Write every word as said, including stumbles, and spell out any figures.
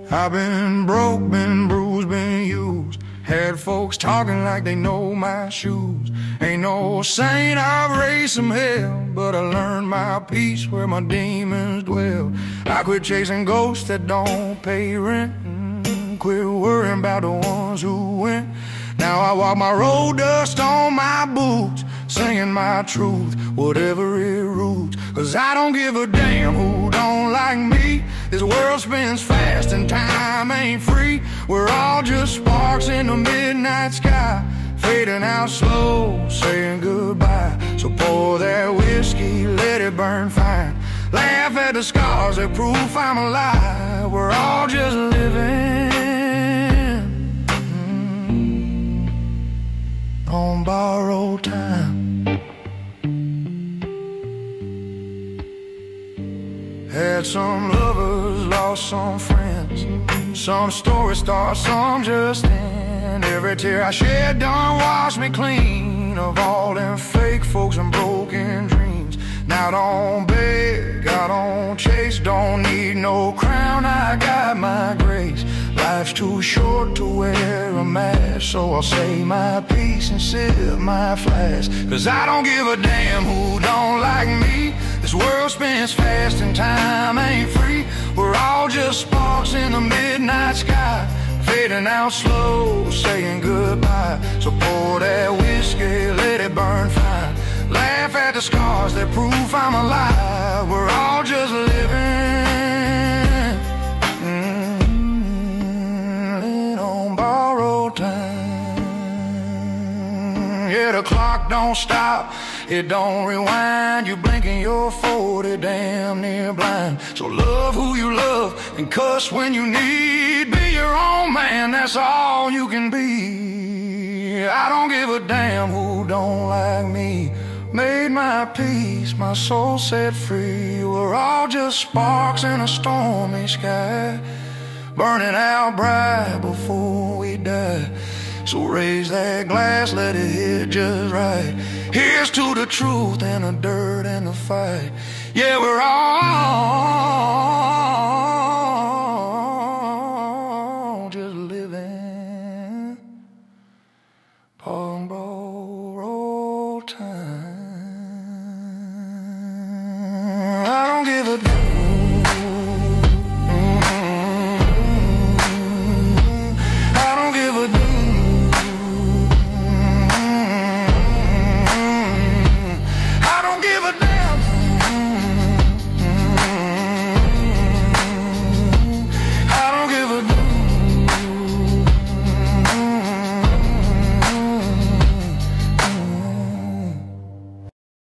I've been broke, been bruised, been used. Had folks talking like they know my shoes. Ain't no saint, I've raised some hell, but I learned my peace where my demons dwell. I quit chasing ghosts that don't pay rent, mm, quit worrying about the ones who went. Now I walk my road, dust on my boots, singing my truth, whatever it roots. Cause I don't give a damn who don't like me. This world spins fast and time ain't free. We're all just sparks in the midnight sky, fading out slow, saying goodbye. So pour that whiskey, let it burn fine. Laugh at the scars that prove I'm alive. We're all just living mm, on borrowed time. Had some lovers, lost some friends. Some stories start, some just end. Every tear I shed done wash me clean of all them fake folks and broken dreams. Now don't beg, I don't chase, don't need no crown, I got my grace. Life's too short to wear a mask, so I'll say my piece and sip my flask. Cause I don't give a damn who don't like me. This world spins fast and time ain't free. We're all just sparks in the midnight sky, fading out slow, saying goodbye. So pour that whiskey, let it burn fine. Laugh at the scars that prove I'm alive. We're all just living mm, on borrowed time. Yeah, the clock don't stop, it don't rewind. You blink and you're forty, damn near blind. So love who you love and cuss when you need. Be your own man, that's all you can be. I don't give a damn who don't like me. Made my peace, my soul set free. We're all just sparks in a stormy sky, burning out bright before we die. So raise that glass, let it hit just right. Here's to the truth and the dirt and the fight. Yeah, we're all